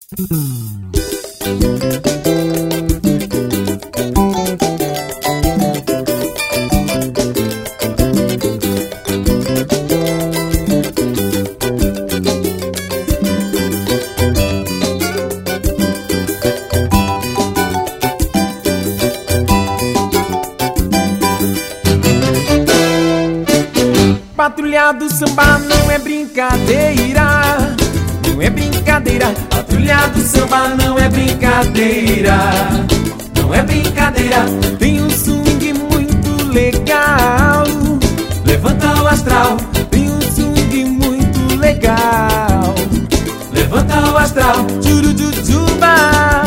Patrulha do samba não é brincadeira, não é brincadeira. Patrulha do samba não é brincadeira, não é brincadeira. Tem um swing muito legal, levanta o astral. Tem um swing muito legal, levanta o astral. Jurujujuba.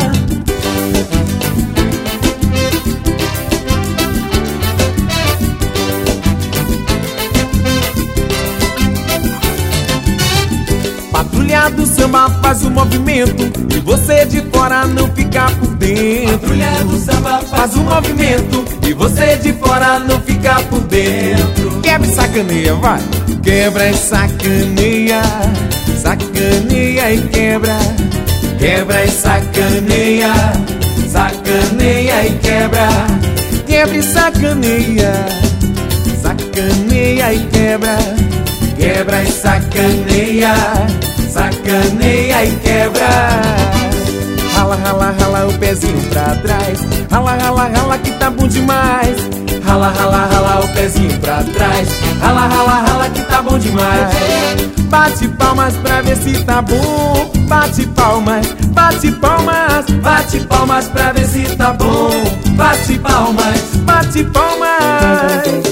Patrulha do samba faz o movimento e você de fora não fica por dentro. Patrulha do samba faz o movimento e você de fora não fica por dentro. Quebra e sacaneia, vai. Quebra e sacaneia, sacaneia e quebra. Quebra e sacaneia, sacaneia e quebra. Quebra e sacaneia, sacaneia e quebra. Quebra e sacaneia, sacaneia e quebra. Rala, rala, rala o pezinho pra trás. Rala, rala, rala que tá bom demais. Rala, rala, rala o pezinho pra trás. Rala, rala, rala que tá bom demais. Bate palmas pra ver se tá bom. Bate palmas, bate palmas. Bate palmas pra ver se tá bom. Bate palmas, bate palmas.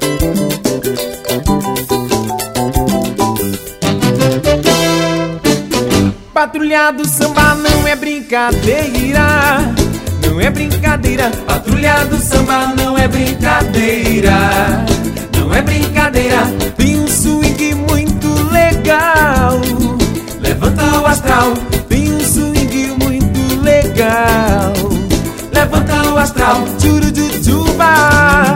Patrulha do samba não é brincadeira, não é brincadeira. Patrulha do samba não é brincadeira, não é brincadeira. Tem um swing muito legal, levanta o astral. Tem um swing muito legal, levanta o astral. Jurujujuba.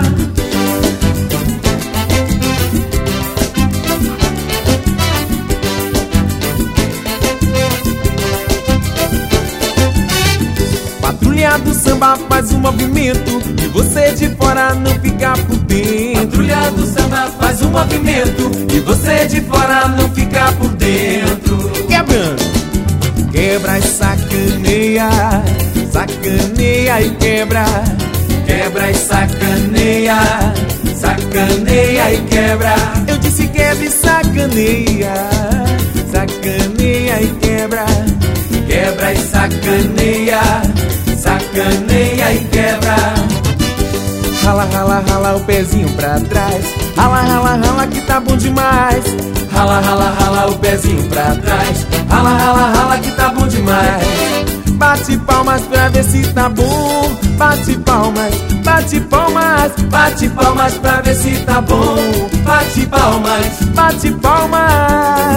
Patrulha do samba faz um movimento e você de fora não fica por dentro. Patrulha do samba faz um movimento e você de fora não fica por dentro. Quebrando. Quebra e sacaneia, sacaneia e quebra. Quebra e sacaneia, sacaneia e quebra. Eu disse quebra e sacaneia, sacaneia e quebra. Quebra e sacaneia, sacaneia e quebra. Rala, rala, rala o pezinho pra trás. Rala, rala, rala que tá bom demais. Rala, rala, rala o pezinho pra trás. Rala, rala, rala que tá bom demais. Bate palmas pra ver se tá bom. Bate palmas, bate palmas. Bate palmas pra ver se tá bom. Bate palmas, bate palmas.